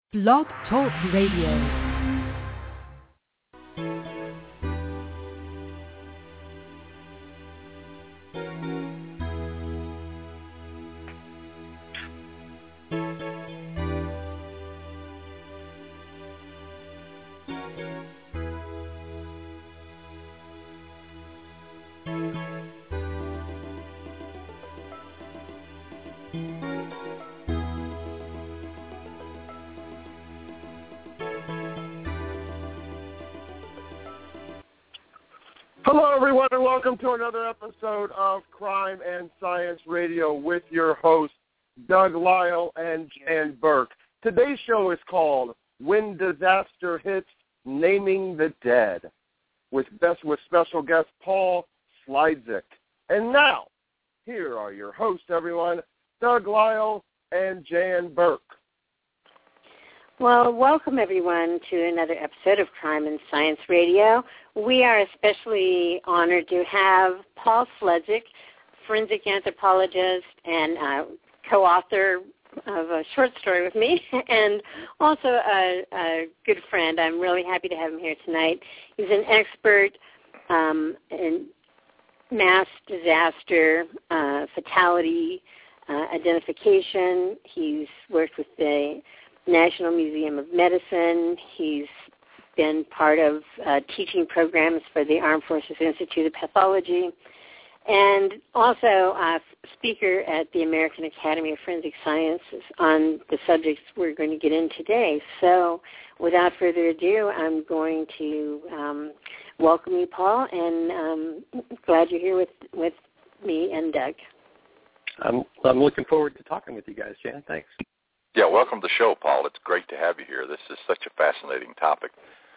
Blog Talk Radio. Hello, everyone, and welcome to another episode of Crime and Science Radio with your hosts, Doug Lyle and Jan Burke. Today's show is called When Disaster Hits, Naming the Dead, with special guest Paul Slidzik. And now, here are your hosts, everyone, Doug Lyle and Jan Burke. Well, welcome, everyone, to another episode of Crime and Science Radio. We are especially honored to have Paul Slidzik, forensic anthropologist and co-author of a short story with me, and also a good friend. I'm really happy to have him here tonight. He's an expert in mass disaster, fatality identification. He's worked with the National Museum of Medicine. He's been part of teaching programs for the Armed Forces Institute of Pathology, and also a speaker at the American Academy of Forensic Sciences on the subjects we're going to get in today. So without further ado, I'm going to welcome you, Paul, and glad you're here with me and Doug. I'm looking forward to talking with you guys, Jan. Thanks. Yeah, welcome to the show, Paul. It's great to have you here. This is such a fascinating topic.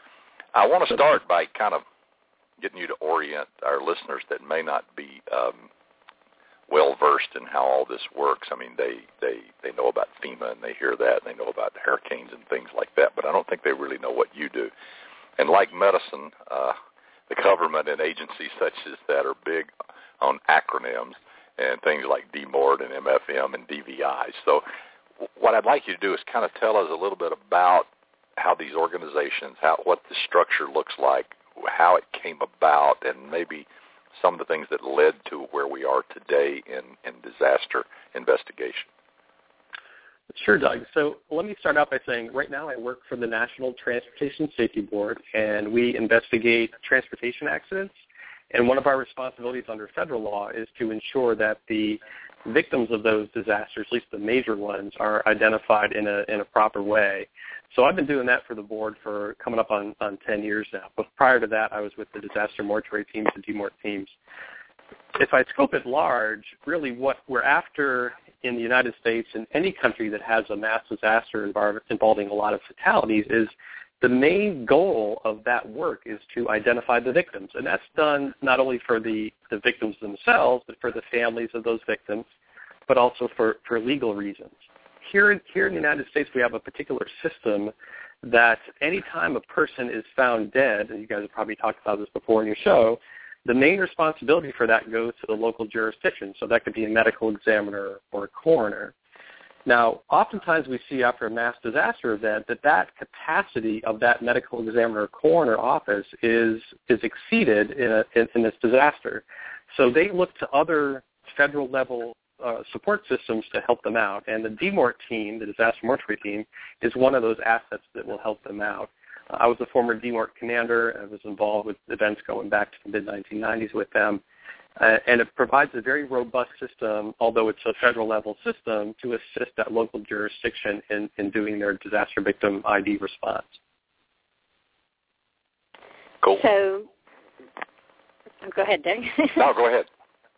I want to start by kind of getting you to orient our listeners that may not be well-versed in how all this works. I mean, they know about FEMA, and they hear that, and they know about hurricanes and things like that, but I don't think they really know what you do. And like medicine, the government and agencies such as that are big on acronyms and things like DMORD and MFM and DVI. So what I'd like you to do is kind of tell us a little bit about how these organizations, what the structure looks like, how it came about, and maybe some of the things that led to where we are today in disaster investigation. Sure, Doug. So let me start out by saying right now I work for the National Transportation Safety Board, and we investigate transportation accidents. And one of our responsibilities under federal law is to ensure that the victims of those disasters, at least the major ones, are identified in a proper way. So I've been doing that for the board for coming up on 10 years now. But prior to that, I was with the disaster mortuary teams and DMORT teams. If I scope it large, really what we're after in the United States and any country that has a mass disaster involving a lot of fatalities is the main goal of that work is to identify the victims. And that's done not only for the victims themselves, but for the families of those victims, but also for legal reasons. Here in the United States, we have a particular system that any time a person is found dead, and you guys have probably talked about this before in your show, the main responsibility for that goes to the local jurisdiction. So that could be a medical examiner or a coroner. Now, oftentimes we see after a mass disaster event that capacity of that medical examiner or coroner office is exceeded in this disaster. So they look to other federal level support systems to help them out. And the DMORT team, the disaster mortuary team, is one of those assets that will help them out. I was a former DMORT commander. I was involved with events going back to the mid-1990s with them. And it provides a very robust system, although it's a federal-level system, to assist that local jurisdiction in doing their disaster victim ID response. Cool. So, go ahead, Doug. No, go ahead.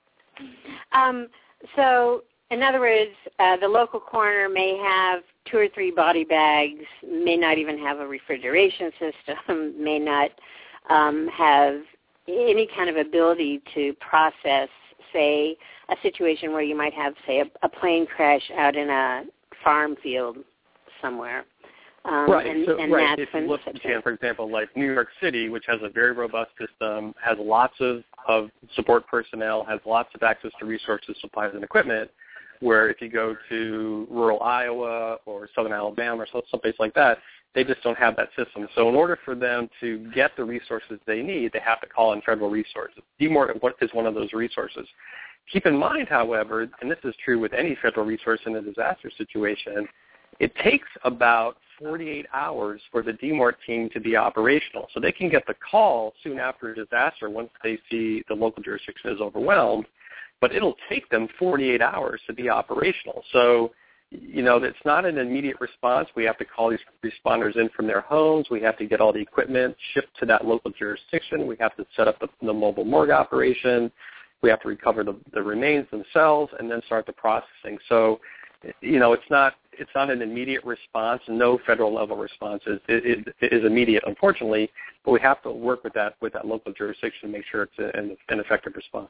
So, in other words, the local coroner may have 2 or 3 body bags, may not even have a refrigeration system, may not have any kind of ability to process, say, a situation where you might have, say, a plane crash out in a farm field somewhere. Right. If you look at, for example, like New York City, which has a very robust system, has lots of support personnel, has lots of access to resources, supplies, and equipment, where if you go to rural Iowa or southern Alabama or someplace like that, they just don't have that system. So in order for them to get the resources they need, they have to call in federal resources. DMORT is one of those resources. Keep in mind, however, and this is true with any federal resource in a disaster situation, it takes about 48 hours for the DMORT team to be operational. So they can get the call soon after a disaster once they see the local jurisdiction is overwhelmed, but it'll take them 48 hours to be operational. So, it's not an immediate response. We have to call these responders in from their homes. We have to get all the equipment shipped to that local jurisdiction. We have to set up the mobile morgue operation. We have to recover the remains themselves and then start the processing. So, it's not an immediate response. No federal level response is immediate, unfortunately. But we have to work with that local jurisdiction to make sure it's an effective response.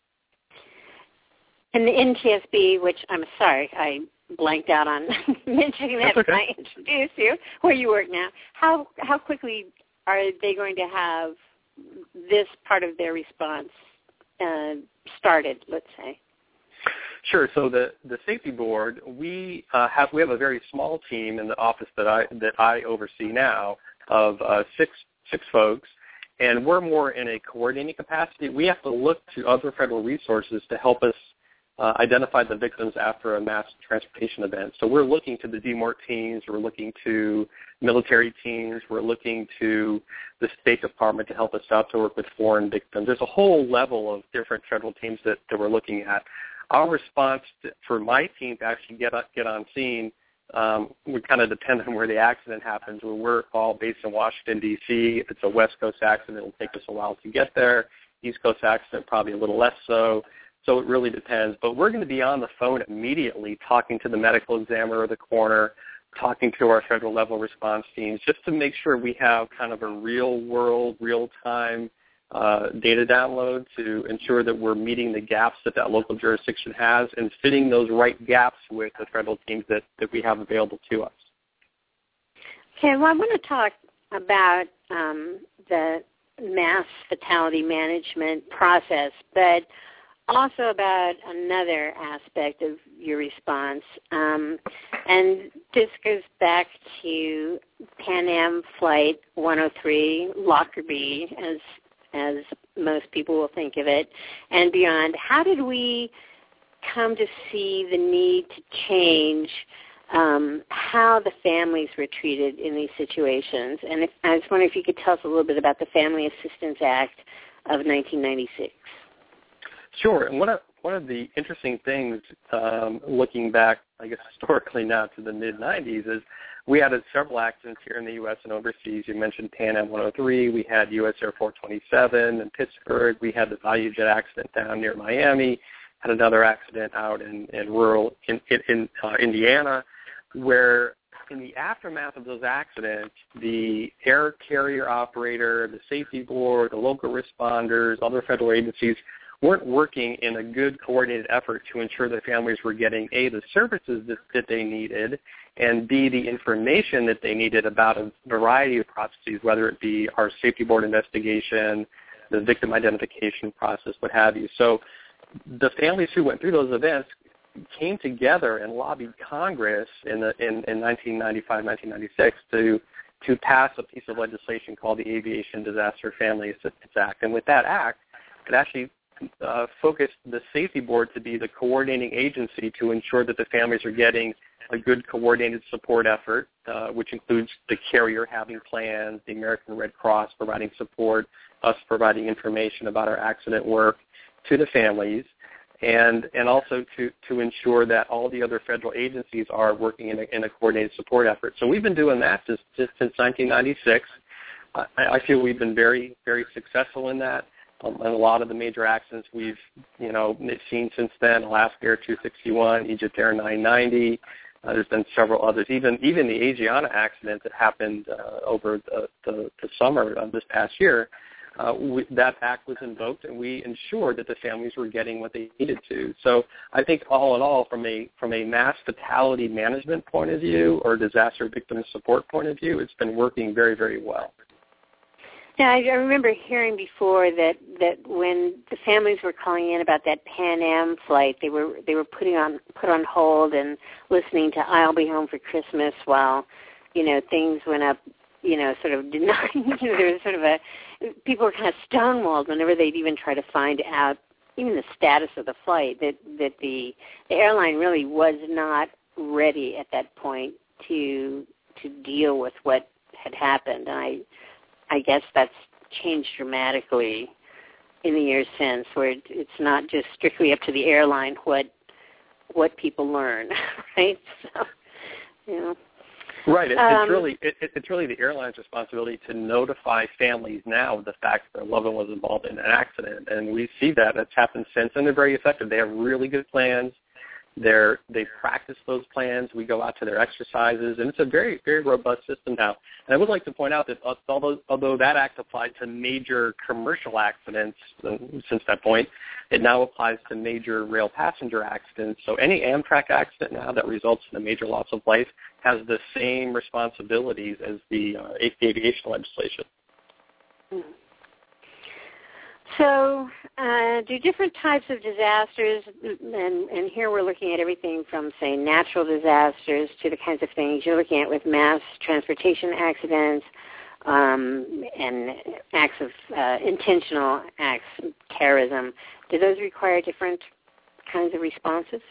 And the NTSB, which I'm sorry, I blanked out on mentioning that when I introduced you, where you work now. How quickly are they going to have this part of their response started, let's say? Sure. So the safety board, we have a very small team in the office that I oversee now of six folks, and we're more in a coordinating capacity. We have to look to other federal resources to help us identify the victims after a mass transportation event. So we're looking to the DMORT teams, we're looking to military teams, we're looking to the State Department to help us out to work with foreign victims. There's a whole level of different federal teams that we're looking at. Our response for my team to actually get on scene would kind of depend on where the accident happens. We're all based in Washington, D.C. If it's a West Coast accident, it'll take us a while to get there. East Coast accident, probably a little less so. So it really depends. But we're going to be on the phone immediately talking to the medical examiner or the coroner, talking to our federal level response teams, just to make sure we have kind of a real-world, real-time data download to ensure that we're meeting the gaps that local jurisdiction has and fitting those right gaps with the federal teams that we have available to us. Okay, well, I want to talk about the mass fatality management process, but also about another aspect of your response. And this goes back to Pan Am Flight 103, Lockerbie, as most people will think of it, and beyond. How did we come to see the need to change how the families were treated in these situations? And I was wondering if you could tell us a little bit about the Family Assistance Act of 1996. Sure. And one of the interesting things, looking back, I guess, historically now to the mid-'90s, is we had several accidents here in the U.S. and overseas. You mentioned Pan Am 103. We had U.S. Air 427 in Pittsburgh. We had the ValueJet accident down near Miami. Had another accident out in rural Indiana, where in the aftermath of those accidents, the air carrier operator, the safety board, the local responders, other federal agencies weren't working in a good coordinated effort to ensure that families were getting, A, the services that they needed, and B, the information that they needed about a variety of processes, whether it be our safety board investigation, the victim identification process, what have you. So the families who went through those events came together and lobbied Congress in 1995, 1996 to pass a piece of legislation called the Aviation Disaster Family Assistance Act. And with that act, it actually focused the safety board to be the coordinating agency to ensure that the families are getting a good coordinated support effort, which includes the carrier having plans, the American Red Cross providing support, us providing information about our accident work to the families, and also to ensure that all the other federal agencies are working in a coordinated support effort. So we've been doing that since 1996. I feel we've been very, very successful in that. And a lot of the major accidents we've seen since then, Alaska Air 261, Egypt Air 990. There's been several others. Even the Asiana accident that happened over the summer of this past year, that act was invoked, and we ensured that the families were getting what they needed to. So I think all in all, from a mass fatality management point of view or disaster victim support point of view, it's been working very, very well. Yeah, I remember hearing before that when the families were calling in about that Pan Am flight, they were put on hold and listening to "I'll Be Home for Christmas" while, things went up, sort of denying. There was sort of people were kind of stonewalled whenever they'd even try to find out even the status of the flight. That the airline really was not ready at that point to deal with what had happened. And I guess that's changed dramatically in the years since, where it's not just strictly up to the airline what people learn, right? So, Right. It's really the airline's responsibility to notify families now of the fact that their loved one was involved in an accident, and we see that it's happened since, and they're very effective. They have really good plans. They practice those plans. We go out to their exercises, and it's a very, very robust system now. And I would like to point out that although that act applied to major commercial accidents since that point, it now applies to major rail passenger accidents. So any Amtrak accident now that results in a major loss of life has the same responsibilities as the aviation legislation. Mm-hmm. So do different types of disasters, and here we're looking at everything from, say, natural disasters to the kinds of things you're looking at with mass transportation accidents and acts of intentional acts, terrorism. Do those require different kinds of responses?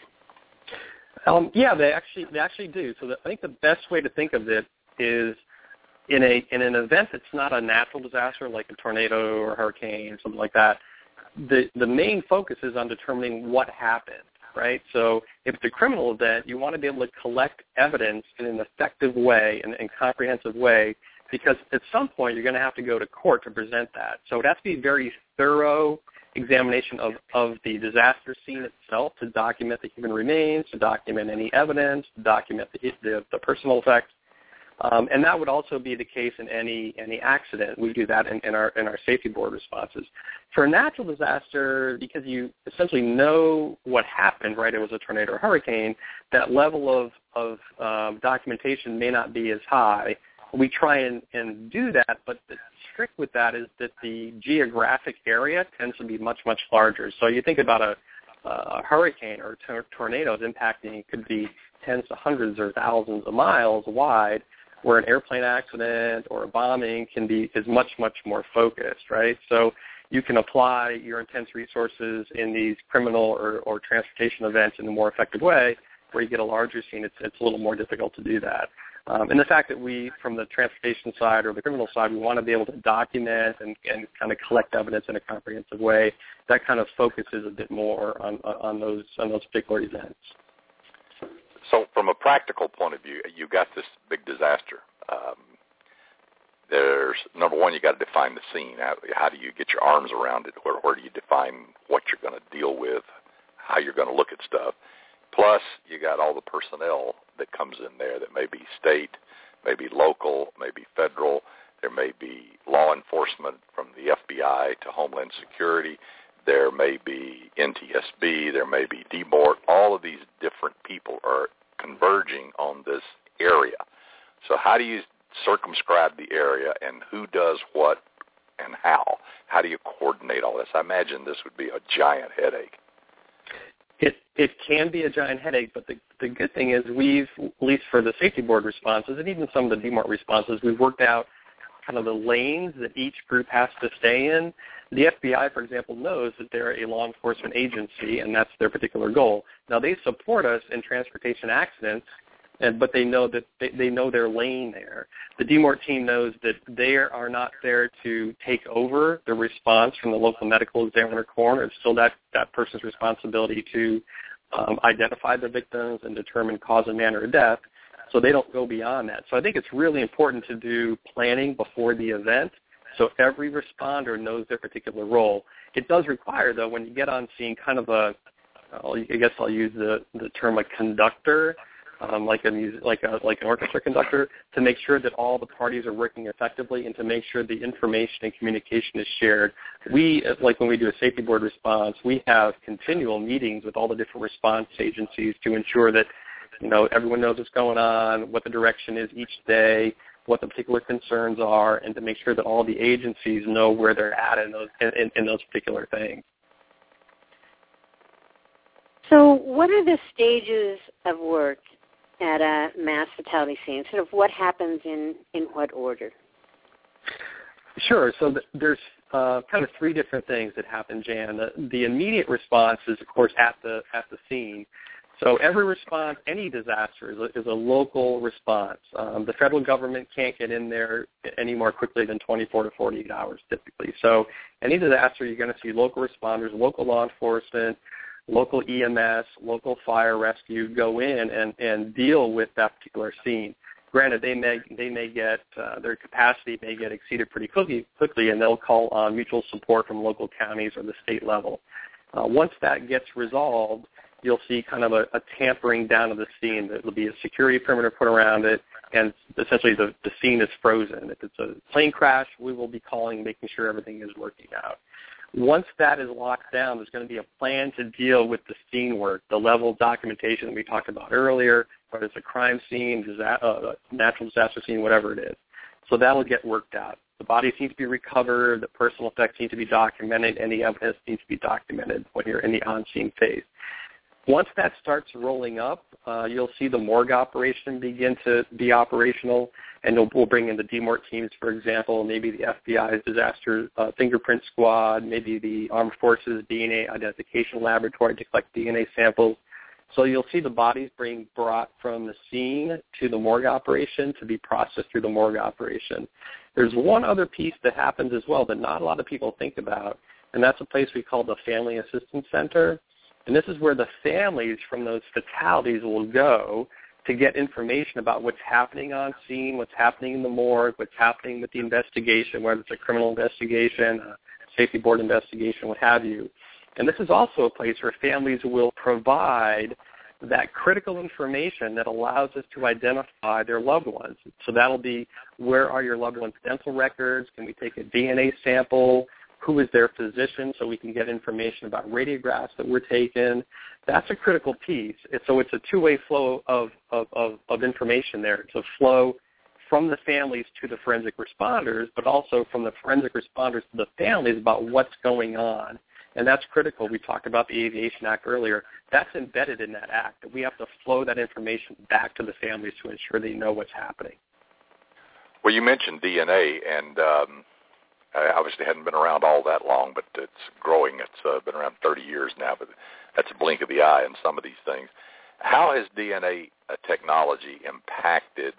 Yeah, they actually do. So I think the best way to think of it is in an event that's not a natural disaster like a tornado or hurricane or something like that, the main focus is on determining what happened, right? So if it's a criminal event, you want to be able to collect evidence in an effective way and comprehensive way, because at some point you're going to have to go to court to present that. So it has to be a very thorough examination of the disaster scene itself to document the human remains, to document any evidence, to document the personal effects. And that would also be the case in any accident. We do that in our safety board responses. For a natural disaster, because you essentially know what happened, right? It was a tornado or hurricane. That level of documentation may not be as high. We try and do that, but the trick with that is that the geographic area tends to be much, much larger. So you think about a hurricane or tornadoes impacting could be tens to hundreds or thousands of miles wide, where an airplane accident or a bombing is much, much more focused, right? So you can apply your intense resources in these criminal or transportation events in a more effective way. Where you get a larger scene, it's a little more difficult to do that. And the fact that we, from the transportation side or the criminal side, we want to be able to document and kind of collect evidence in a comprehensive way, that kind of focuses a bit more on those particular events. So from a practical point of view, you got this big disaster. There's, number one, you got to define the scene. How do you get your arms around it? Where do you define what you're going to deal with, how you're going to look at stuff? Plus, you got all the personnel that comes in there that may be state, maybe local, maybe federal. There may be law enforcement from the FBI to Homeland Security. There may be NTSB. There may be DMORT. All of these different people are converging on this area. So how do you circumscribe the area, and who does what and how? How do you coordinate all this? I imagine this would be a giant headache. It can be a giant headache, but the good thing is we've, at least for the safety board responses and even some of the DMORT responses, we've worked out kind of the lanes that each group has to stay in. The FBI, for example, knows that they're a law enforcement agency, and that's their particular goal. Now, they support us in transportation accidents, but they know that they know their lane there. The DMORT team knows that they are not there to take over the response from the local medical examiner coroner. It's still that person's responsibility to identify the victims and determine cause and manner of death. So they don't go beyond that. So I think it's really important to do planning before the event so every responder knows their particular role. It does require, though, when you get on scene, kind of I guess I'll use the term a conductor, like an orchestra conductor, to make sure that all the parties are working effectively and to make sure the information and communication is shared. We, like when we do a safety board response, we have continual meetings with all the different response agencies to ensure that everyone knows what's going on, what the direction is each day, what the particular concerns are, and to make sure that all the agencies know where they're at in those particular things. So what are the stages of work at a mass fatality scene? Sort of what happens in what order? Sure. So there's kind of three different things that happen, Jan. The immediate response is, of course, at the scene. So every response, any disaster, is a local response. The federal government can't get in there any more quickly than 24 to 48 hours typically. So any disaster, you're going to see local responders, local law enforcement, local EMS, local fire rescue go in and deal with that particular scene. Granted, they may get their capacity may get exceeded pretty quickly, and they'll call on mutual support from local counties or the state level. Once that gets resolved, you'll see kind of a tampering down of the scene. There'll be a security perimeter put around it, and essentially the scene is frozen. If it's a plane crash, we will be calling, making sure everything is working out. Once that is locked down, there's going to be a plan to deal with the scene work, the level of documentation that we talked about earlier, whether it's a crime scene, natural disaster scene, whatever it is. So that will get worked out. The bodies need to be recovered, the personal effects need to be documented, any evidence needs to be documented when you're in the on-scene phase. Once that starts rolling up, you'll see the morgue operation begin to be operational, and we'll bring in the DMORT teams, for example, maybe the FBI's disaster fingerprint squad, maybe the Armed Forces DNA identification laboratory to collect DNA samples. So you'll see the bodies being brought from the scene to the morgue operation to be processed through the morgue operation. There's one other piece that happens as well that not a lot of people think about, and that's a place we call the Family Assistance Center. And this is where the families from those fatalities will go to get information about what's happening on scene, what's happening in the morgue, what's happening with the investigation, whether it's a criminal investigation, a safety board investigation, what have you. And this is also a place where families will provide that critical information that allows us to identify their loved ones. So that'll be, where are your loved ones' dental records? Can we take a DNA sample? Who is their physician, so we can get information about radiographs that were taken. That's a critical piece. So it's a two-way flow of information there. It's a flow from the families to the forensic responders, but also from the forensic responders to the families about what's going on. And that's critical. We talked about the Aviation Act earlier. That's embedded in that act, that we have to flow that information back to the families to ensure they know what's happening. Well, you mentioned DNA, and I obviously hadn't been around all that long, but it's growing. It's been around 30 years now, but that's a blink of the eye in some of these things. How has DNA technology impacted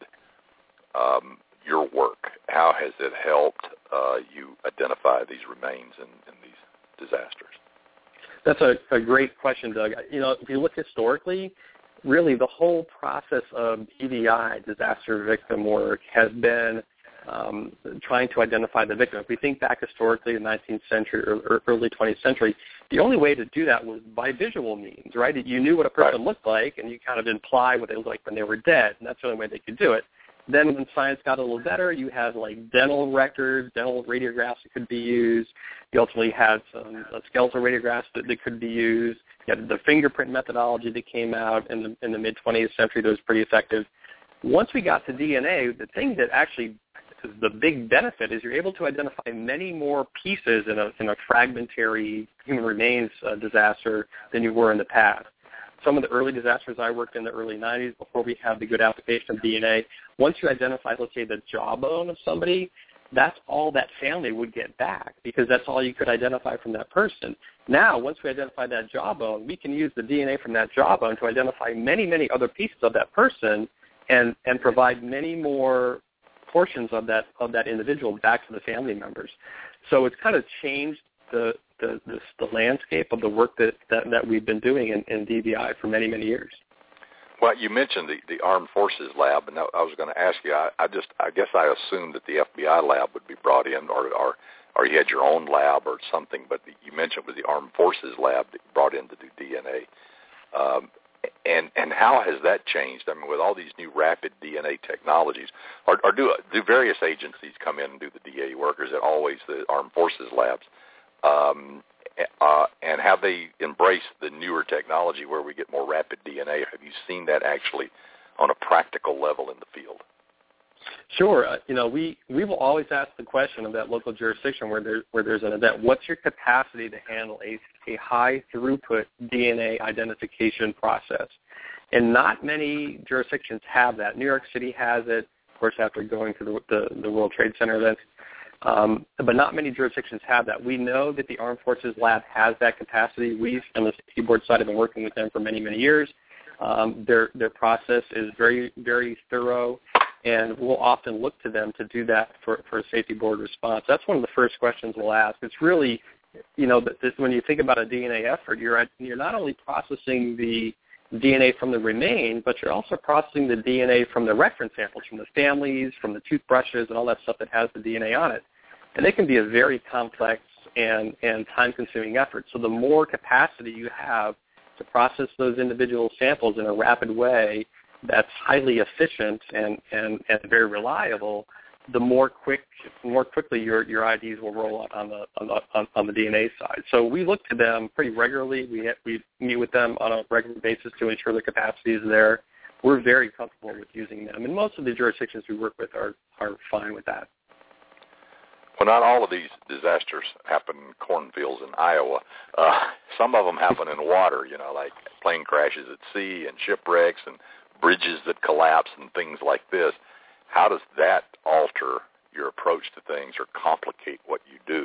your work? How has it helped you identify these remains in these disasters? That's a great question, Doug. If you look historically, really the whole process of DVI, disaster victim work, has been trying to identify the victim. If we think back historically in the 19th century or early 20th century, the only way to do that was by visual means, right? You knew what a person looked like, and you kind of imply what they looked like when they were dead, and that's the only way they could do it. Then when science got a little better, you had like dental records, dental radiographs that could be used. You ultimately had some skeletal radiographs that could be used. You had the fingerprint methodology that came out in the mid-20th century that was pretty effective. Once we got to DNA, the thing that actually is the big benefit is you're able to identify many more pieces in a fragmentary human remains disaster than you were in the past. Some of the early disasters I worked in the early 90s, before we had the good application of DNA, once you identify, let's say, the jawbone of somebody, that's all that family would get back because that's all you could identify from that person. Now, once we identify that jawbone, we can use the DNA from that jawbone to identify many, many other pieces of that person and provide many more portions of that individual back to the family members. So it's kind of changed the landscape of the work that we've been doing in DVI for many, many years. Well, you mentioned the Armed Forces Lab, and I was going to ask you. I guess I assumed that the FBI lab would be brought in, or you had your own lab or something. But you mentioned it was the Armed Forces Lab that you brought in to do DNA. And how has that changed? I mean, with all these new rapid DNA technologies, or do various agencies come in and do the DNA work, or is it always the Armed Forces Labs? And have they embraced the newer technology where we get more rapid DNA? Have you seen that actually on a practical level in the field? Sure. We will always ask the question of that local jurisdiction where there's an event, what's your capacity to handle a high throughput DNA identification process? And not many jurisdictions have that. New York City has it, of course, after going through the World Trade Center events. But not many jurisdictions have that. We know that the Armed Forces Lab has that capacity. We, on the safety board side, have been working with them for many, many years. Their process is very, very thorough, and we'll often look to them to do that for a safety board response. That's one of the first questions we'll ask. It's really, when you think about a DNA effort, you're not only processing the DNA from the remains, but you're also processing the DNA from the reference samples, from the families, from the toothbrushes, and all that stuff that has the DNA on it. And they can be a very complex and time-consuming effort. So the more capacity you have to process those individual samples in a rapid way that's highly efficient and very reliable, the more quickly your IDs will roll out on the DNA side. So we look to them pretty regularly. We meet with them on a regular basis to ensure the capacity is there. We're very comfortable with using them, and most of the jurisdictions we work with are fine with that. Well, not all of these disasters happen in cornfields in Iowa. Some of them happen in water, like plane crashes at sea and shipwrecks and bridges that collapse and things like this. How does that alter your approach to things or complicate what you do?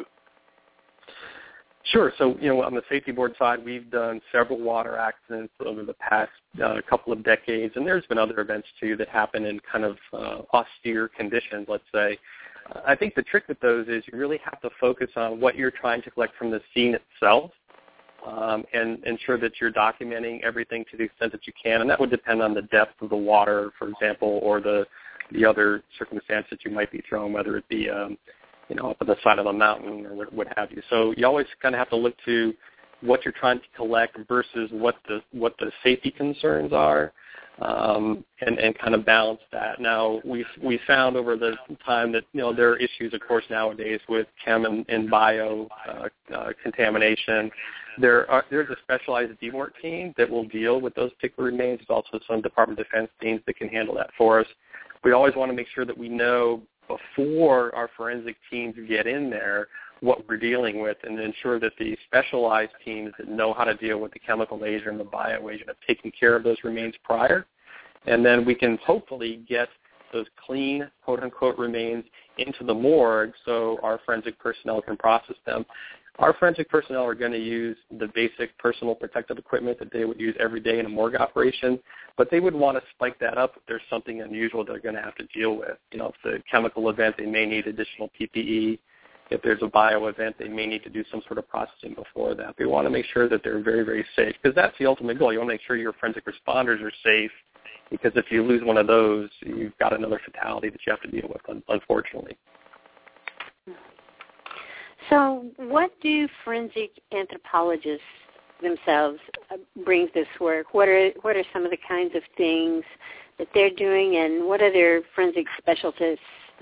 Sure. So, on the safety board side, we've done several water accidents over the past couple of decades, and there's been other events, too, that happen in kind of austere conditions, let's say. I think the trick with those is you really have to focus on what you're trying to collect from the scene itself and ensure that you're documenting everything to the extent that you can, and that would depend on the depth of the water, for example, or the other circumstance that you might be thrown, whether it be up on the side of a mountain or what have you. So you always kind of have to look to what you're trying to collect versus what the safety concerns are, and kind of balance that. Now, we found over the time that there are issues, of course, nowadays with chem and bio contamination. There's a specialized DMORT team that will deal with those particular remains. There's also some Department of Defense teams that can handle that for us. We always want to make sure that we know before our forensic teams get in there what we're dealing with, and ensure that the specialized teams that know how to deal with the chemical agent and the bio agent have taken care of those remains prior. And then we can hopefully get those clean, quote-unquote, remains into the morgue so our forensic personnel can process them. Our forensic personnel are going to use the basic personal protective equipment that they would use every day in a morgue operation, but they would want to spike that up if there's something unusual they're going to have to deal with. If it's a chemical event, they may need additional PPE. If there's a bio event, they may need to do some sort of processing before that. They want to make sure that they're very, very safe, because that's the ultimate goal. You want to make sure your forensic responders are safe, because if you lose one of those, you've got another fatality that you have to deal with, unfortunately. So what do forensic anthropologists themselves bring to this work? What are some of the kinds of things that they're doing, and what other forensic specialists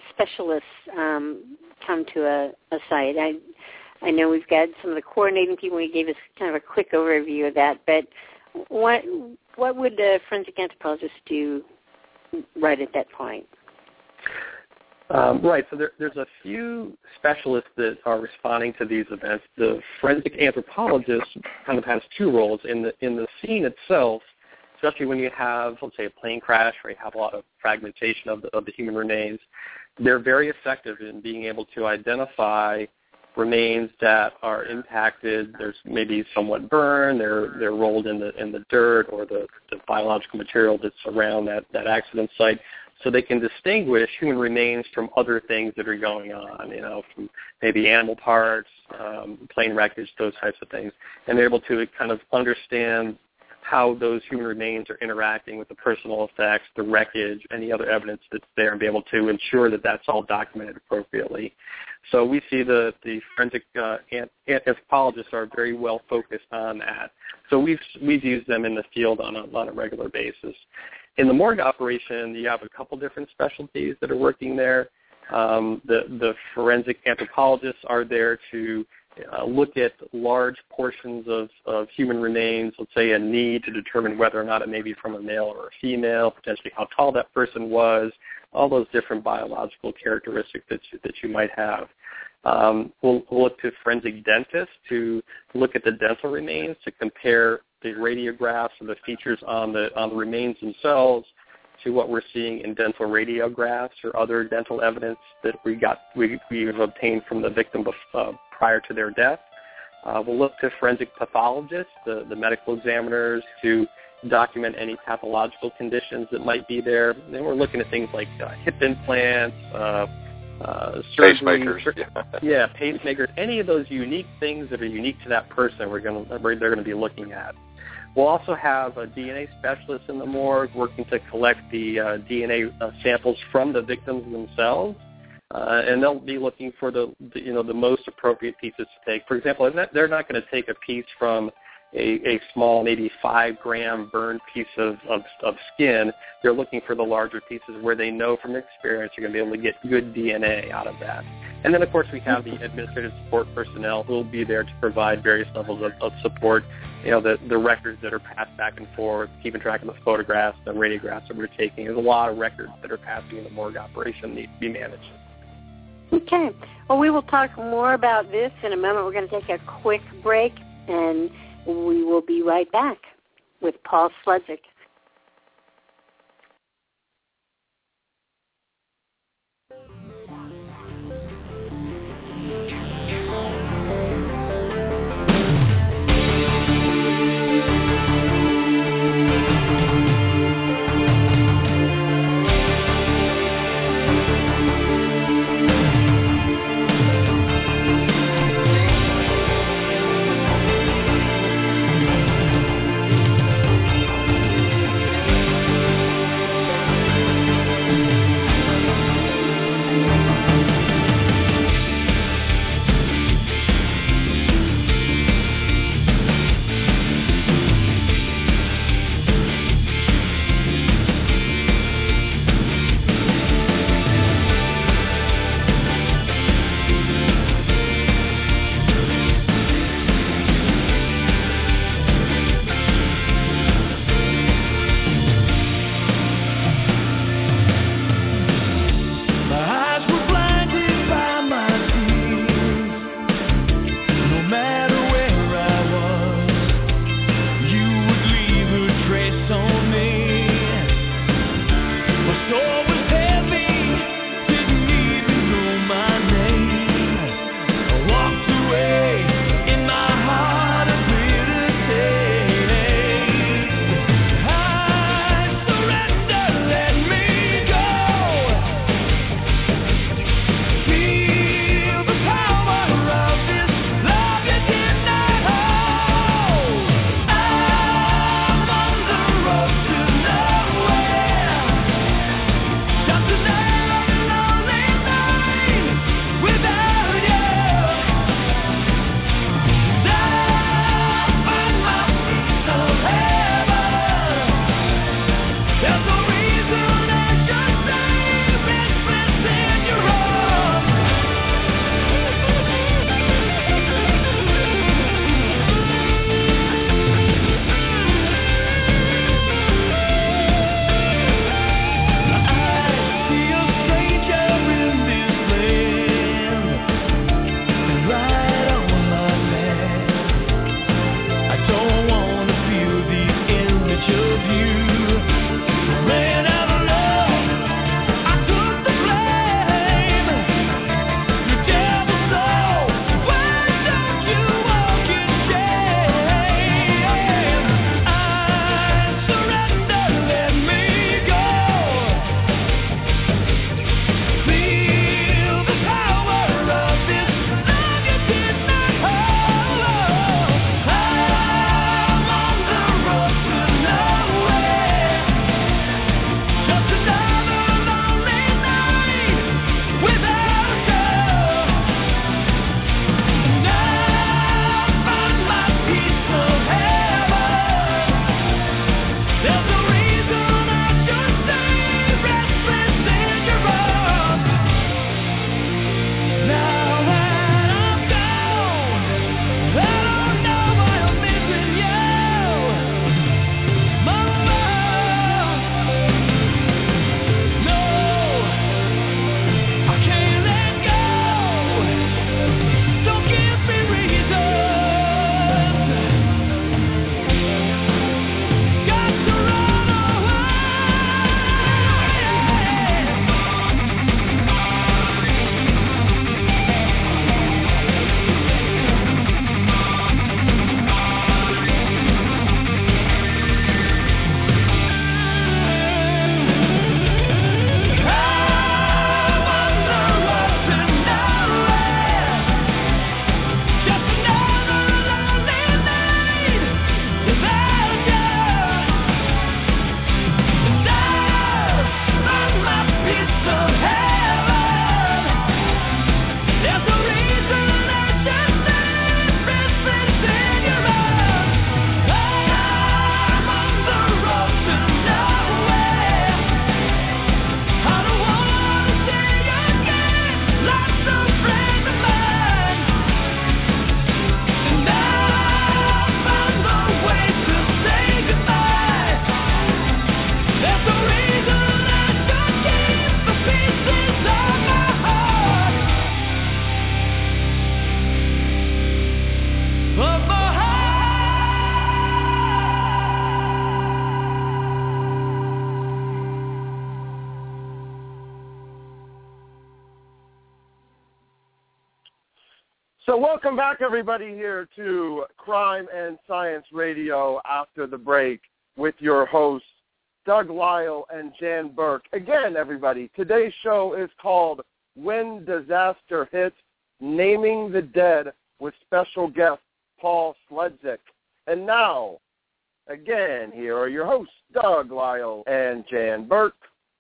come to a site? I know we've got some of the coordinating people. You gave us kind of a quick overview of that, but what would a forensic anthropologist do right at that point? Right. So there's a few specialists that are responding to these events. The forensic anthropologist kind of has two roles in the scene itself, especially when you have, let's say, a plane crash where you have a lot of fragmentation of the human remains. They're very effective in being able to identify remains that are impacted. There's maybe somewhat burned. They're rolled in the dirt or the biological material that's around that accident site, so they can distinguish human remains from other things that are going on, from maybe animal parts, plane wreckage, those types of things. And they're able to kind of understand how those human remains are interacting with the personal effects, the wreckage, any other evidence that's there, and be able to ensure that that's all documented appropriately. So we see the forensic anthropologists are very well focused on that. So we've used them in the field on a regular basis. In the morgue operation, you have a couple different specialties that are working there. The forensic anthropologists are there to look at large portions of human remains, let's say a knee, to determine whether or not it may be from a male or a female, potentially how tall that person was, all those different biological characteristics that you might have. We'll look to forensic dentists to look at the dental remains to compare the radiographs or the features on the remains themselves to what we're seeing in dental radiographs or other dental evidence that we've obtained from the victim prior to their death. We'll look to forensic pathologists, the medical examiners, to document any pathological conditions that might be there. And then we're looking at things like hip implants, surgery, pacemakers, pacemakers, any of those unique things that are unique to that person. They're going to be looking at. We'll also have DNA specialists in the morgue working to collect the DNA samples from the victims themselves, and they'll be looking for the most appropriate pieces to take. For example, they're not going to take a piece from a small, maybe 5-gram burned piece of skin. They're looking for the larger pieces where they know from experience you're going to be able to get good DNA out of that. And then, of course, we have the administrative support personnel who will be there to provide various levels of support, the records that are passed back and forth, keeping track of the photographs, the radiographs that we're taking. There's a lot of records that are passing in the morgue operation that need to be managed. Okay. Well, we will talk more about this in a moment. We're going to take a quick break, and we will be right back with Paul Sledzik. So welcome back, everybody, here to Crime and Science Radio after the break with your hosts, Doug Lyle and Jan Burke. Again, everybody, today's show is called When Disaster Hits, Naming the Dead with special guest Paul Sledzik. And now, again, here are your hosts, Doug Lyle and Jan Burke.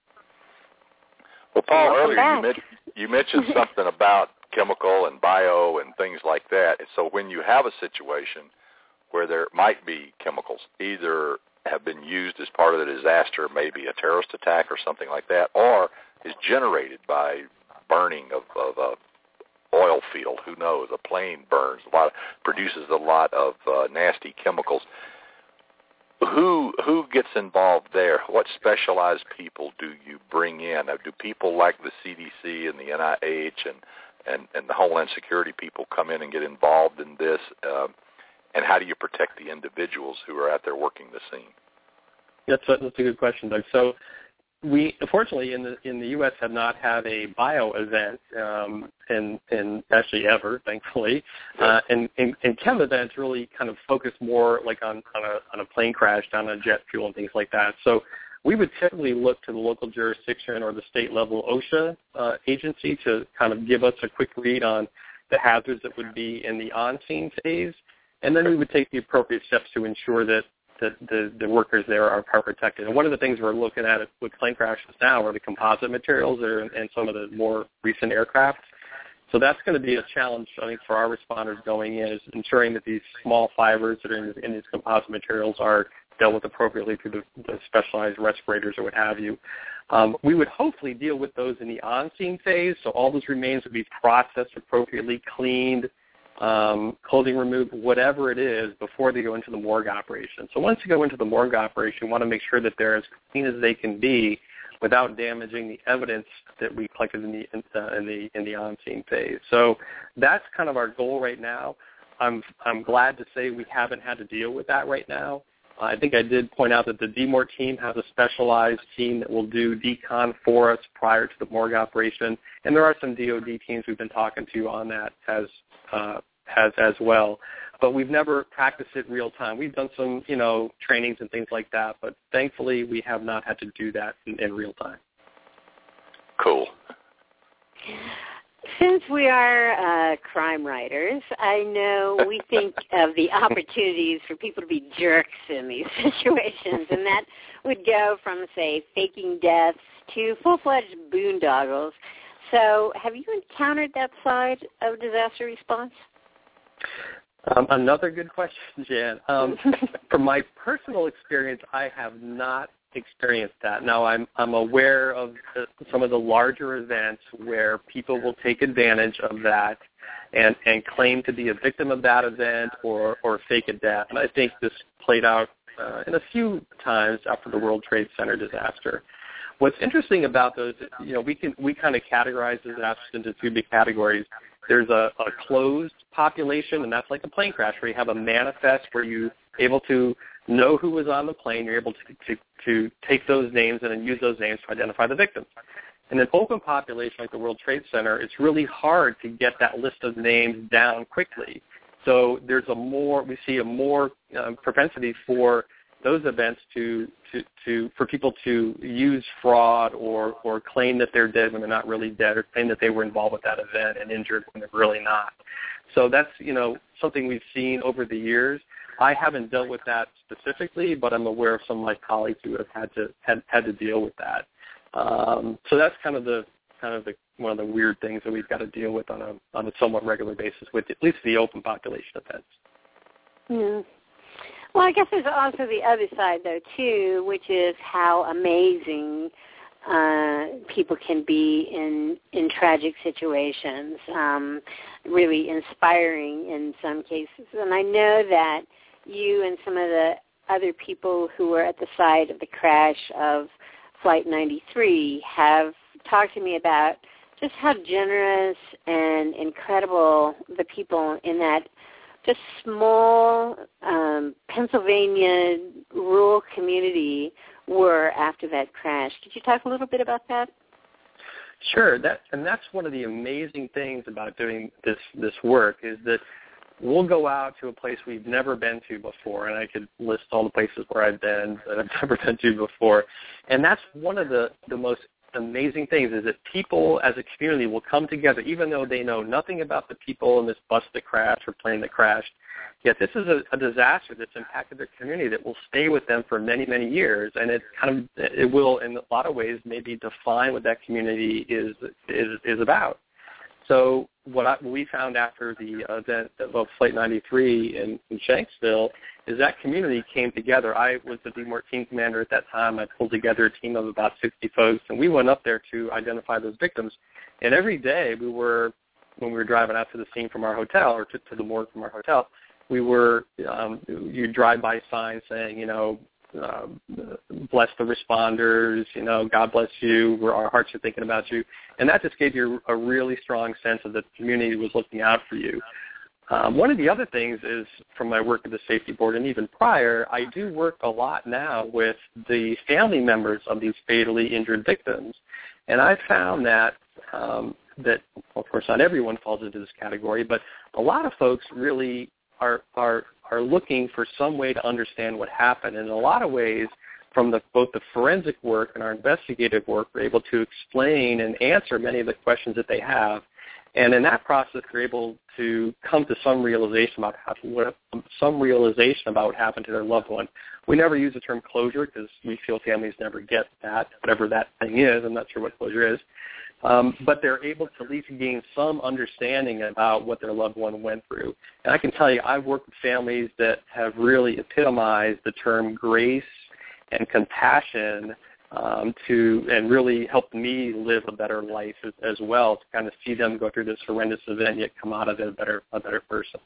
Well, Paul, Welcome earlier back. you mentioned something about chemical and bio and things like that. So when you have a situation where there might be chemicals, either have been used as part of the disaster, maybe a terrorist attack or something like that, or is generated by burning of a oil field, who knows, a plane burns, produces a lot of nasty chemicals. Who gets involved there? What specialized people do you bring in? Do people like the CDC and the NIH and the Homeland Security people come in and get involved in this? And how do you protect the individuals who are out there working the scene? That's a good question, Doug. So we, unfortunately, in the U.S. have not had a bio event, and actually ever, thankfully. And chem events really kind of focus more like on a plane crash, down on jet fuel and things like that. So we would typically look to the local jurisdiction or the state level OSHA agency to kind of give us a quick read on the hazards that would be in the on-scene phase, and then we would take the appropriate steps to ensure that the workers there are protected. And one of the things we're looking at with plane crashes now are the composite materials that are in some of the more recent aircraft. So that's going to be a challenge, I think, for our responders going in, is ensuring that these small fibers that are in these composite materials are dealt with appropriately through the specialized respirators or what have you. We would hopefully deal with those in the on-scene phase, so all those remains would be processed appropriately, cleaned, clothing removed, whatever it is, before they go into the morgue operation. So once you go into the morgue operation, you want to make sure that they're as clean as they can be without damaging the evidence that we collected in the on-scene phase. So that's kind of our goal right now. I'm glad to say we haven't had to deal with that right now. I think I did point out that the DMOR team has a specialized team that will do decon for us prior to the morgue operation, and there are some DOD teams we've been talking to on that as well. But we've never practiced it real time. We've done some, trainings and things like that, but thankfully we have not had to do that in real time. Cool. Since we are crime writers, I know we think of the opportunities for people to be jerks in these situations, and that would go from, say, faking deaths to full-fledged boondoggles. So have you encountered that side of disaster response? Another good question, Jan. From my personal experience, I have not experienced that. Now, I'm aware of some of the larger events where people will take advantage of that and claim to be a victim of that event or fake a death. And I think this played out in a few times after the World Trade Center disaster. What's interesting about those, we kind of categorize disasters into two big categories. There's a closed population, and that's like a plane crash where you have a manifest where you're able to know who was on the plane. You're able to take those names and then use those names to identify the victims. In an open population like the World Trade Center, it's really hard to get that list of names down quickly. So we see a more propensity for those events for people to use fraud or claim that they're dead when they're not really dead, or claim that they were involved with that event and injured when they're really not. So that's something we've seen over the years. I haven't dealt with that specifically, but I'm aware of some of my colleagues who have had to deal with that. So that's kind of the one of the weird things that we've got to deal with on a somewhat regular basis with at least the open population events. Mm. Well, I guess there's also the other side, though, too, which is how amazing people can be in tragic situations, really inspiring in some cases. And I know that you and some of the other people who were at the site of the crash of Flight 93 have talked to me about just how generous and incredible the people in that just small Pennsylvania rural community were after that crash. Could you talk a little bit about that? Sure, that's one of the amazing things about doing this work is that we'll go out to a place we've never been to before, and I could list all the places where I've been that I've never been to before. And that's one of the most amazing things is that people as a community will come together, even though they know nothing about the people in this bus that crashed or plane that crashed. Yet this is a disaster that's impacted their community that will stay with them for many, many years, and it will, in a lot of ways, maybe define what that community is about. So what we found after the event of Flight 93 in Shanksville is that community came together. I was the DMORT team commander at that time. I pulled together a team of about 60 folks, and we went up there to identify those victims. And every day when we were driving out to the scene from our hotel or to the morgue from our hotel, you drive by signs saying, bless the responders, God bless you, our hearts are thinking about you. And that just gave you a really strong sense of the community was looking out for you. One of the other things is from my work at the Safety Board and even prior, I do work a lot now with the family members of these fatally injured victims. And I found that, of course, not everyone falls into this category, but a lot of folks really are looking for some way to understand what happened. And in a lot of ways, from both the forensic work and our investigative work, we're able to explain and answer many of the questions that they have. And in that process, they're able to come to some realization about what happened to their loved one. We never use the term closure because we feel families never get that, whatever that thing is. I'm not sure what closure is. But they're able to at least gain some understanding about what their loved one went through. And I can tell you, I've worked with families that have really epitomized the term grace and compassion and really helped me live a better life as well, to kind of see them go through this horrendous event yet come out of it a better person.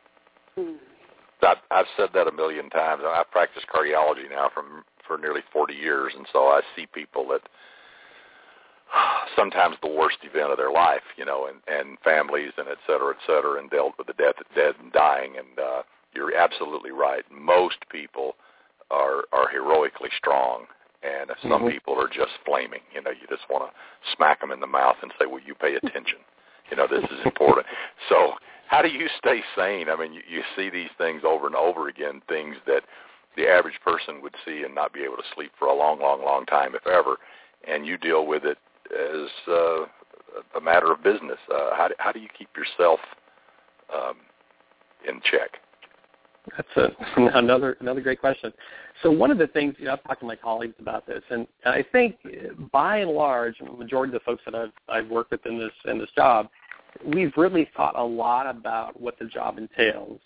I've said that a million times. I've practiced cardiology now for nearly 40 years, and so I see people that sometimes the worst event of their life, and families and et cetera, and dealt with the dead and dying. And you're absolutely right. Most people are heroically strong, and some people are just flaming. You just want to smack them in the mouth and say, "Well, you pay attention. This is important." So how do you stay sane? I mean, you see these things over and over again, things that the average person would see and not be able to sleep for a long, long, long time, if ever, and you deal with it as a matter of business. How do you keep yourself in check? That's another great question. So one of the things, I've talked to my colleagues about this, and I think by and large, the majority of the folks that I've worked with in this job, we've really thought a lot about what the job entails.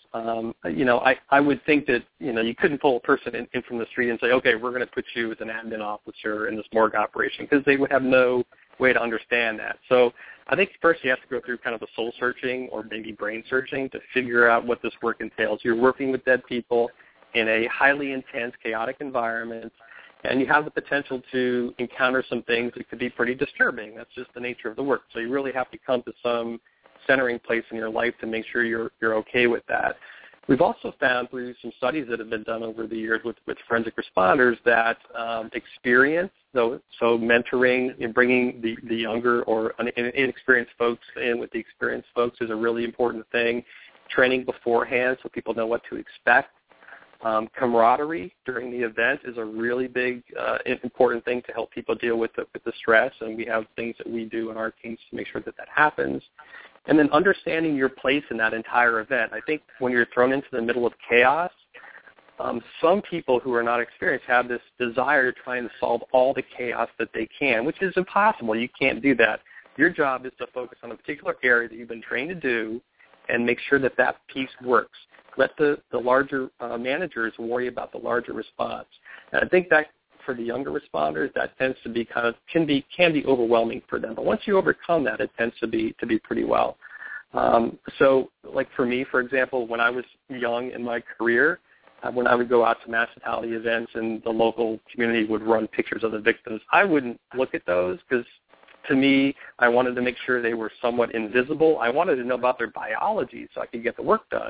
I would think that, you couldn't pull a person in from the street and say, okay, we're going to put you as an admin officer in this morgue operation, because they would have no way to understand that. So I think first you have to go through kind of a soul searching or maybe brain searching to figure out what this work entails. You're working with dead people in a highly intense, chaotic environment, and you have the potential to encounter some things that could be pretty disturbing. That's just the nature of the work. So you really have to come to some centering place in your life to make sure you're okay with that. We've also found through some studies that have been done over the years with forensic responders that experience, so mentoring and bringing the younger or inexperienced folks in with the experienced folks is a really important thing. Training beforehand so people know what to expect. Camaraderie during the event is a really big, important thing to help people deal with the stress, and we have things that we do in our teams to make sure that happens. And then understanding your place in that entire event. I think when you're thrown into the middle of chaos, some people who are not experienced have this desire to try and solve all the chaos that they can, which is impossible. You can't do that. Your job is to focus on a particular area that you've been trained to do and make sure that piece works. Let the larger managers worry about the larger response. And I think that for the younger responders, that tends to be can be overwhelming for them. But once you overcome that, it tends to be pretty well. So, like for me, for example, when I was young in my career, when I would go out to mass fatality events and the local community would run pictures of the victims, I wouldn't look at those because, to me, I wanted to make sure they were somewhat invisible. I wanted to know about their biology so I could get the work done.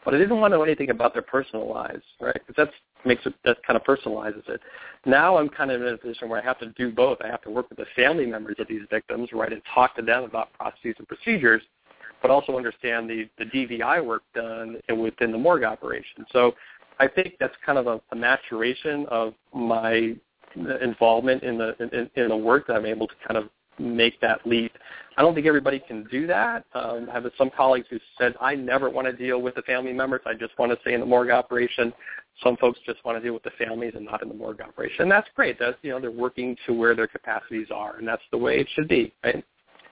but I didn't want to know anything about their personal lives, right? Because that kind of personalizes it. Now I'm kind of in a position where I have to do both. I have to work with the family members of these victims, right, and talk to them about processes and procedures, but also understand the DVI work done within the morgue operation. So I think that's kind of a maturation of my involvement in the work that I'm able to kind of make that leap. I don't think everybody can do that. I have some colleagues who said, I never want to deal with the family members. I just want to stay in the morgue operation. Some folks just want to deal with the families and not in the morgue operation. And that's great. That's, they're working to where their capacities are, and that's the way it should be, right?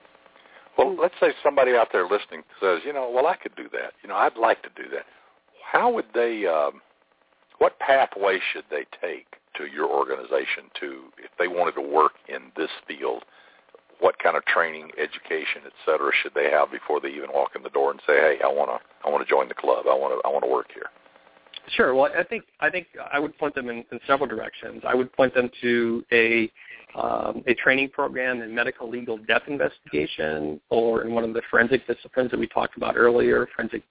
Well, let's say somebody out there listening says, well, I could do that. I'd like to do that. How would they, what pathway should they take to your organization if they wanted to work in this field? What kind of training, education, et cetera, should they have before they even walk in the door and say, "Hey, I want to join the club. I want to work here"? Sure. Well, I think I would point them in several directions. I would point them to a training program in medical legal death investigation, or in one of the forensic disciplines that we talked about earlier, forensic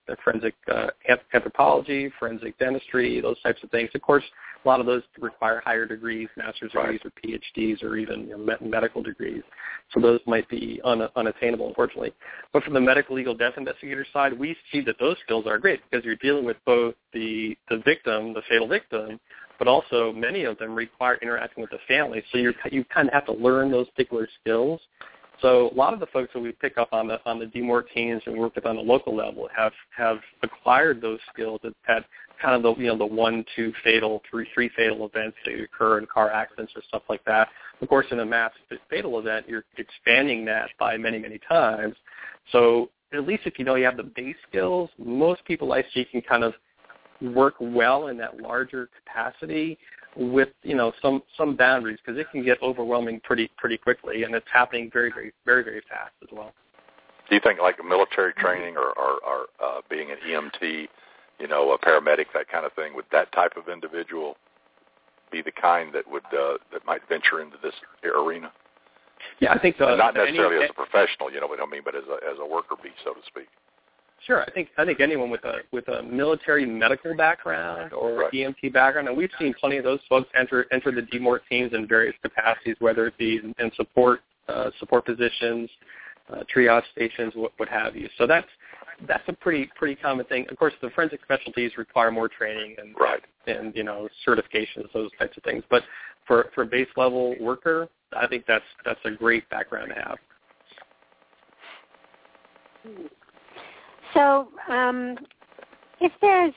anthropology, forensic dentistry, those types of things. Of course, a lot of those require higher degrees, master's degrees or PhDs, or even medical degrees. So those might be unattainable, unfortunately. But from the medical legal death investigator side, we see that those skills are great because you're dealing with both the victim, the fatal victim, but also many of them require interacting with the family. So you kind of have to learn those particular skills. So a lot of the folks that we pick up on the DMORG teams and work with on the local level have acquired those skills at kind of the 1, 2 fatal, 3 fatal events that occur in car accidents or stuff like that. Of course, in a mass fatal event, you're expanding that by many, many times. So at least if you have the base skills, most people I see can kind of work well in that larger capacity with some boundaries, because it can get overwhelming pretty quickly, and it's happening very, very, very, very fast as well. Do you think like a military training or being an EMT, a paramedic, that kind of thing, would that type of individual be the kind that would that might venture into this arena? Yeah, I think so. Not necessarily as a professional, but as a worker bee, so to speak. Sure, I think anyone with a military medical background or right. EMT background, and we've seen plenty of those folks enter the DMORG teams in various capacities, whether it be in support positions, triage stations, what have you. So that's a pretty common thing. Of course, the forensic specialties require more training and right. and certifications, those types of things. But for a base level worker, I think that's a great background to have. So if there's,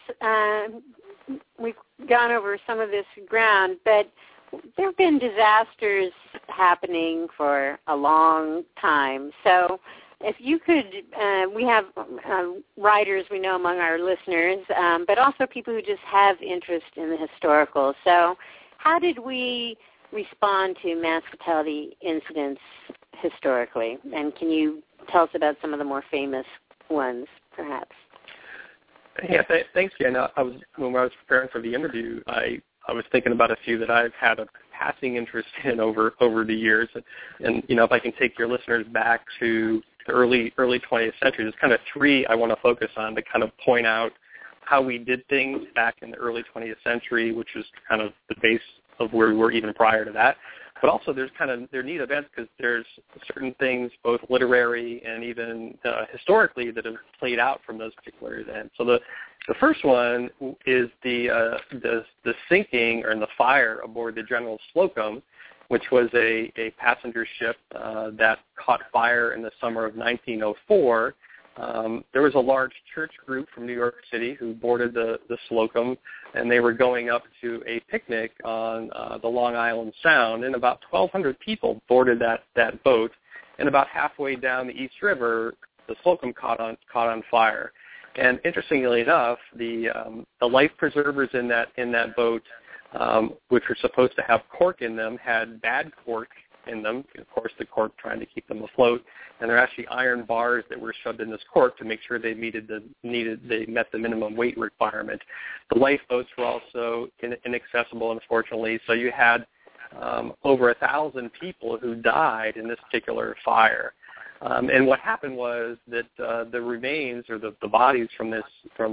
we've gone over some of this ground, but there have been disasters happening for a long time. So if you could, we have writers we know among our listeners, but also people who just have interest in the historical. So how did we respond to mass fatality incidents historically? And can you tell us about some of the more famous ones, perhaps? Yeah, thanks, Jen. When I was preparing for the interview, I was thinking about a few that I've had a passing interest in over the years. And if I can take your listeners back to the early 20th century, there's kind of 3 I want to focus on to kind of point out how we did things back in the early 20th century, which was kind of the base of where we were even prior to that. But also they're neat events because there's certain things, both literary and even historically, that have played out from those particular events. So the first one is the sinking or the fire aboard the General Slocum, which was a passenger ship that caught fire in the summer of 1904. There was a large church group from New York City who boarded the Slocum, and they were going up to a picnic on the Long Island Sound, and about 1,200 people boarded that boat, and about halfway down the East River, the Slocum caught on fire. And interestingly enough, the life preservers in that boat, which were supposed to have cork in them, had bad cork in them. Of course, the cork trying to keep them afloat, and they're actually iron bars that were shoved in this cork to make sure they met the minimum weight requirement. The lifeboats were also inaccessible, unfortunately. So you had over 1,000 people who died in this particular fire. And what happened was that the remains or the bodies from this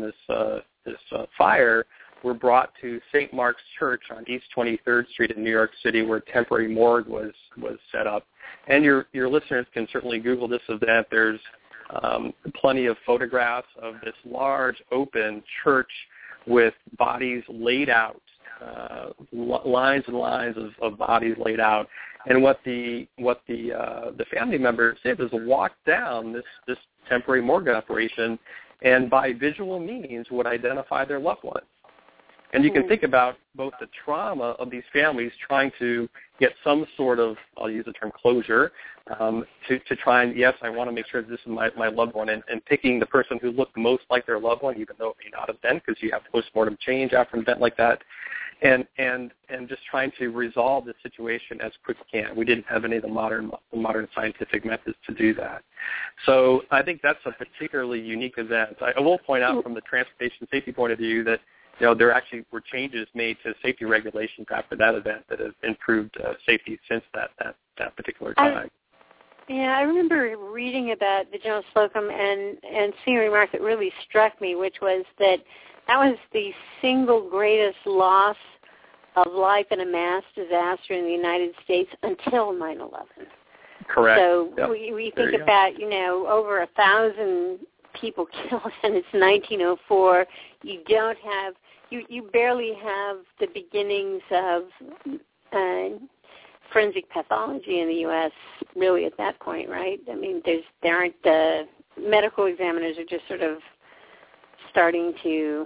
fire were brought to St. Mark's Church on East 23rd Street in New York City, where a temporary morgue was set up. And your listeners can certainly Google this event. There's plenty of photographs of this large open church with bodies laid out, lines and lines of bodies laid out. And what the family members did was walk down this temporary morgue operation, and by visual means would identify their loved ones. And you can think about both the trauma of these families trying to get some sort of, I'll use the term closure, to try and, yes, I want to make sure this is my loved one, and picking the person who looked most like their loved one, even though it may not have been, because you have postmortem change after an event like that, and just trying to resolve the situation as quick as you can. We didn't have any of the modern scientific methods to do that. So I think that's a particularly unique event. I will point out from the transportation safety point of view that there actually were changes made to safety regulations after that event that have improved safety since that particular time. I remember reading about the Jonas Slocum and seeing a remark that really struck me, which was that was the single greatest loss of life in a mass disaster in the United States until 9/11. Correct. So yep. we think about, over 1,000 people killed, and it's 1904. You don't have, you barely have the beginnings of forensic pathology in the U.S. really at that point, right? I mean, there aren't the medical examiners are just sort of starting to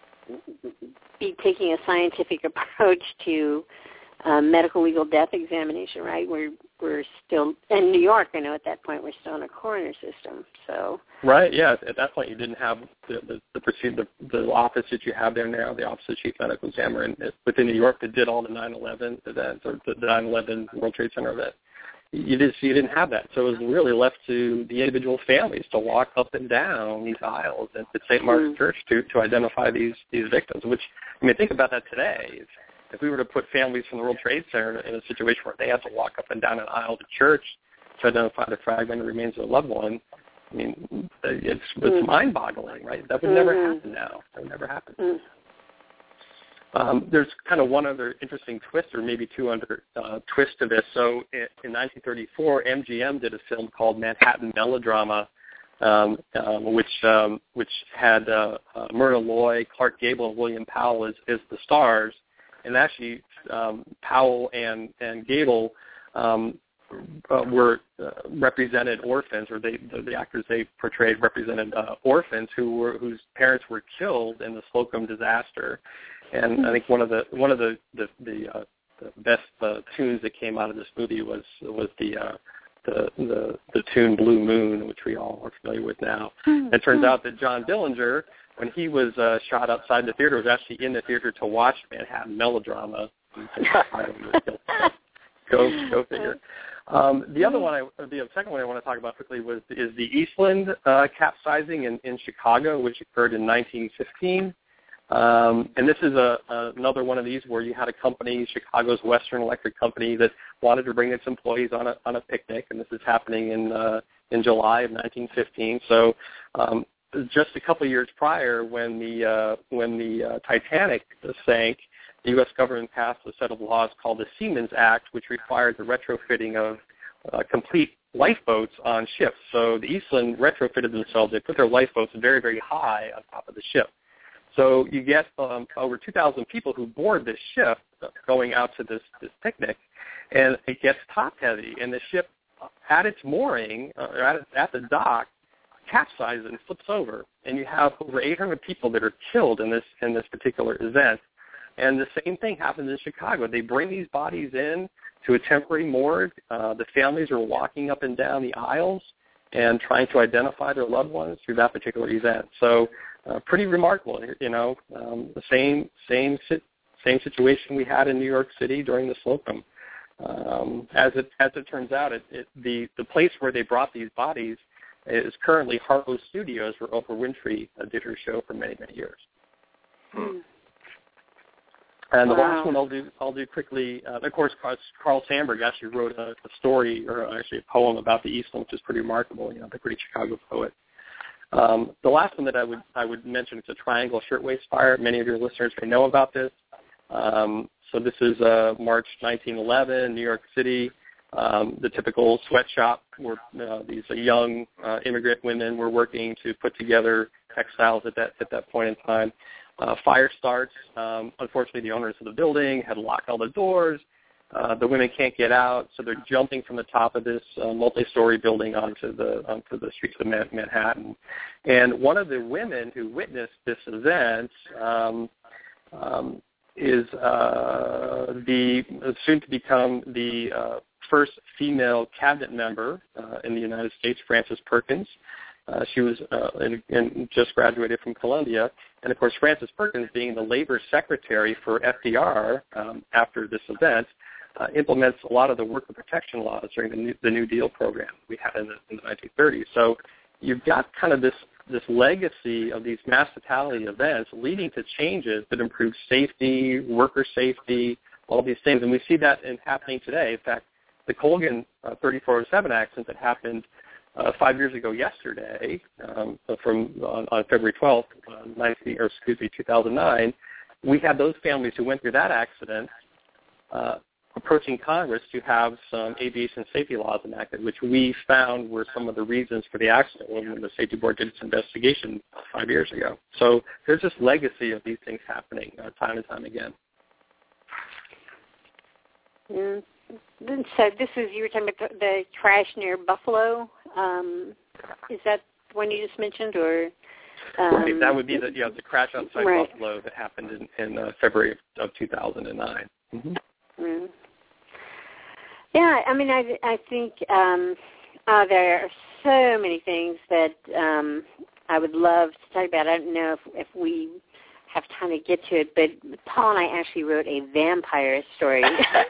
be taking a scientific approach to medical legal death examination, right? We're still in New York. I know at that point we're still in a coroner system. So right, yeah. At that point, you didn't have the office that you have there now, the Office of Chief Medical Examiner, and within New York that did all the 9/11 events or the 9/11 World Trade Center event. You didn't have that, so it was really left to the individual families to walk up and down these aisles at St. Mark's Church to identify these victims. Which, I mean, think about that today. If we were to put families from the World Trade Center in a situation where they had to walk up and down an aisle to church to identify the fragmented remains of a loved one, I mean, it's mind-boggling, right? That would never happen now. That would never happen. There's kind of one other interesting twist, or maybe two other twists to this. So in 1934, MGM did a film called Manhattan Melodrama, which had Myrna Loy, Clark Gable, and William Powell as the stars. And actually, Powell and Gable were represented orphans, or the actors they portrayed represented orphans whose parents were killed in the Slocum disaster. And I think one of the best tunes that came out of this movie was the tune Blue Moon, which we all are familiar with now. It turns out that John Dillinger, when he was shot outside the theater, was actually in the theater to watch Manhattan Melodrama. Go figure. The second one I want to talk about quickly is the Eastland capsizing in Chicago, which occurred in 1915. And this is another one of these where you had a company, Chicago's Western Electric Company, that wanted to bring its employees on a picnic, and this is happening in July of 1915. So just a couple of years prior, when the Titanic sank, the U.S. government passed a set of laws called the Seamen's Act, which required the retrofitting of complete lifeboats on ships. So the Eastland retrofitted themselves. They put their lifeboats very, very high on top of the ship. So you get over 2,000 people who board this ship going out to this picnic, and it gets top-heavy, and the ship at its mooring, at the dock, capsizes and flips over, and you have over 800 people that are killed in this particular event. And the same thing happens in Chicago. They bring these bodies in to a temporary morgue. The families are walking up and down the aisles and trying to identify their loved ones through that particular event. So pretty remarkable, the same situation we had in New York City during the Slocum. As it turns out, the place where they brought these bodies is currently Harlow Studios, where Oprah Winfrey did her show for many, many years. And the last one I'll do quickly. Of course, Carl Sandburg actually wrote a story, or actually a poem about the Eastland, which is pretty remarkable. The great Chicago poet. The last one that I would mention is a Triangle Shirtwaist Fire. Many of your listeners may know about this. So this is March 1911, New York City. The typical sweatshop where these young immigrant women were working to put together textiles at that point in time. Fire starts. Unfortunately, the owners of the building had locked all the doors. The women can't get out, so they're jumping from the top of this multi-story building onto the streets of Manhattan. And one of the women who witnessed this event is the soon to become the first female cabinet member in the United States, Frances Perkins. She was just graduated from Columbia. And, of course, Frances Perkins, being the labor secretary for FDR after this event, implements a lot of the worker protection laws during the New Deal program we had in the 1930s. So you've got kind of this legacy of these mass fatality events leading to changes that improve safety, worker safety, all these things. And we see that happening today. In fact, the Colgan 3407 accident that happened 5 years ago yesterday, on February 12th, 2009, we had those families who went through that accident approaching Congress to have some aviation safety laws enacted, which we found were some of the reasons for the accident when the Safety Board did its investigation 5 years ago. So there's this legacy of these things happening time and time again. Mm. So this is, you were talking about the crash near Buffalo. Is that the one you just mentioned, or? Right, that would be the crash outside Buffalo that happened in February of 2009. Mm-hmm. Mm. Yeah, I mean, I think there are so many things that I would love to talk about. I don't know if we have time to get to it, but Paul and I actually wrote a vampire story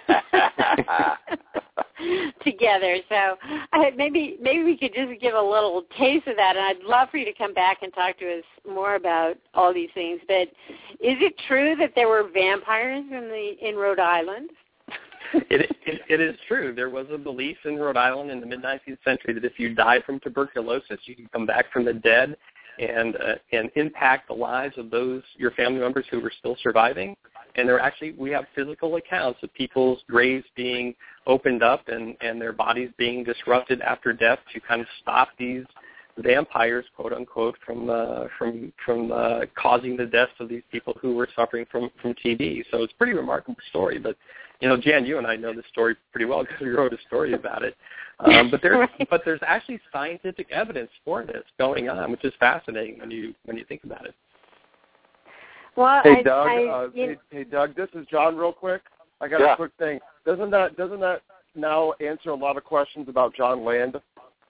together. So maybe we could just give a little taste of that, and I'd love for you to come back and talk to us more about all these things. But is it true that there were vampires in Rhode Island? It is true. There was a belief in Rhode Island in the mid-19th century that if you died from tuberculosis, you could come back from the dead and impact the lives of your family members who were still surviving. And we have physical accounts of people's graves being opened up and their bodies being disrupted after death to kind of stop these vampires, quote unquote, from causing the deaths of these people who were suffering from TB. So it's a pretty remarkable story. But Jan, you and I know this story pretty well because we wrote a story about it. But there's actually scientific evidence for this going on, which is fascinating when you think about it. Well, hey Doug, this is John. Real quick, I got a quick thing. Doesn't that now answer a lot of questions about John Land?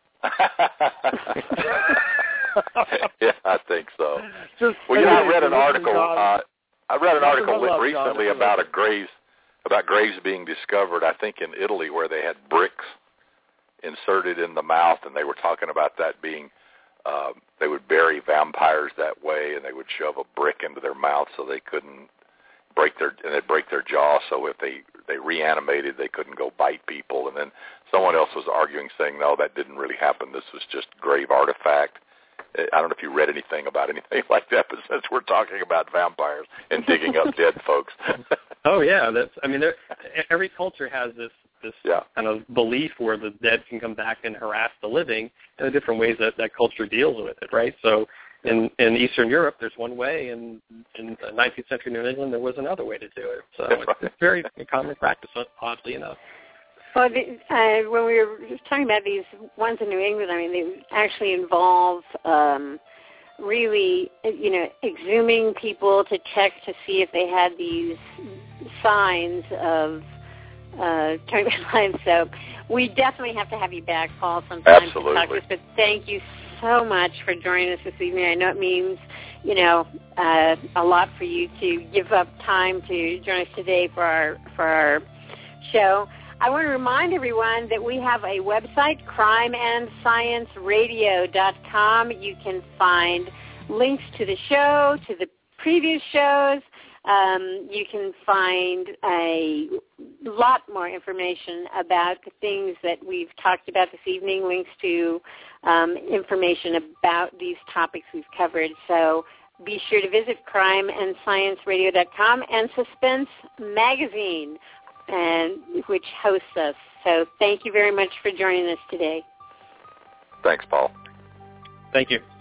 Yeah, I think so. I read an article. I read an article recently about graves being discovered, I think in Italy, where they had bricks inserted in the mouth, and they were talking about that being, they would bury vampires that way, and they would shove a brick into their mouth so they couldn't break their jaw, so if they reanimated, they couldn't go bite people. And then someone else was arguing, saying, no, that didn't really happen. This was just grave artifact. I don't know if you read anything about anything like that, but since we're talking about vampires and digging up dead folks. Oh, yeah. Every culture has this kind of belief where the dead can come back and harass the living, and the different ways that culture deals with it, right? So in Eastern Europe, there's one way, and in 19th century New England, there was another way to do it. So it's very common practice, oddly enough. Well, when we were talking about these ones in New England, I mean, they actually involve really, exhuming people to check to see if they had these signs of turning back lives. So we definitely have to have you back, Paul, sometime to talk to us. But thank you so much for joining us this evening. I know it means, a lot for you to give up time to join us today for our show. I want to remind everyone that we have a website, crimeandscienceradio.com. You can find links to the show, to the previous shows, you can find a lot more information about the things that we've talked about this evening, links to information about these topics we've covered. So be sure to visit crimeandscienceradio.com and Suspense Magazine, which hosts us. So thank you very much for joining us today. Thanks, Paul. Thank you.